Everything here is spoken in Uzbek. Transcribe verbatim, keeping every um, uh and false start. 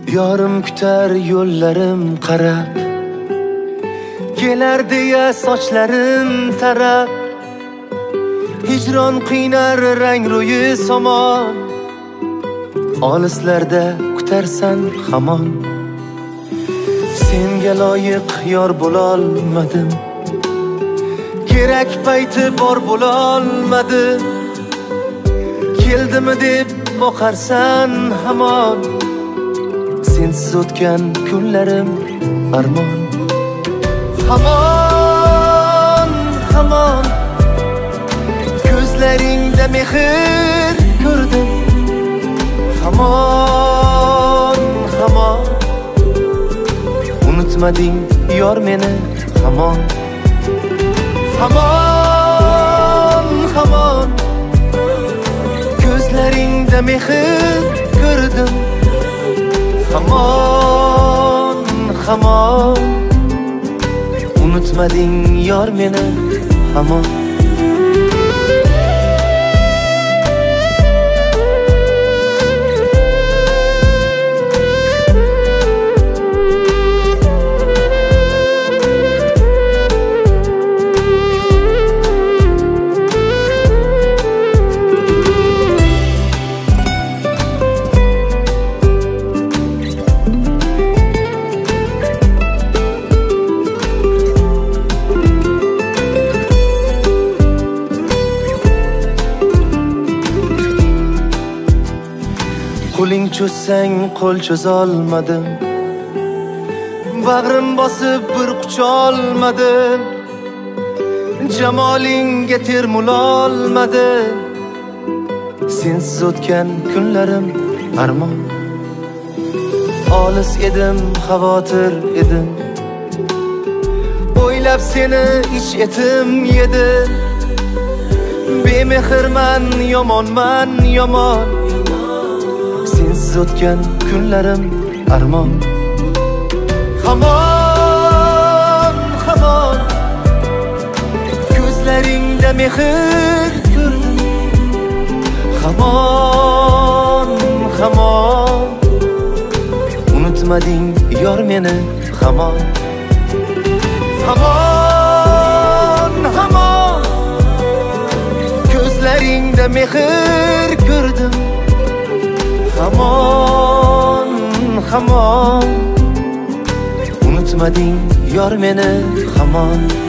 Yorim kutar yo'llarim qarab, kelar deya sochlarim tarab. Hijron qiynar rang ro'yi somon, olislarda kutarsan hamon. Senga loyiq yor bo'lolmadim, kerak payti bor bo'lolmadim. Keldimi deb boqarsan hamon, sensiz o'tgan kunlarim armon. Hamon, hamon, ko'zlaringda mehr ko'rdim. Hamon, hamon, unutmading yor meni hamon. Hamon, hamon, ko'zlaringda mehr ko'rdim. Hamon, hamon, unutmading yor meni hamon. Qo'ling cho'zsang qo'l cho'zolmadim, bag'rim bosib bir qucholmadim. Jamolingga termulolmadim, sensiz o'tgan kunlarim armon. Olis edim, xavotir edim, o'ylab seni ich etim yedi. Bemehrman, yomonman, yomon, sensiz o'tgan kunlarim armon. Hamon, hamon, ko'zlaringda mehr ko'rdim. Hamon, hamon, unutmading yor meni hamon. Hamon, hamon, ko'zlaringda mehr ko'rdim. Hamon, hamon, unutmading yor meni hamon.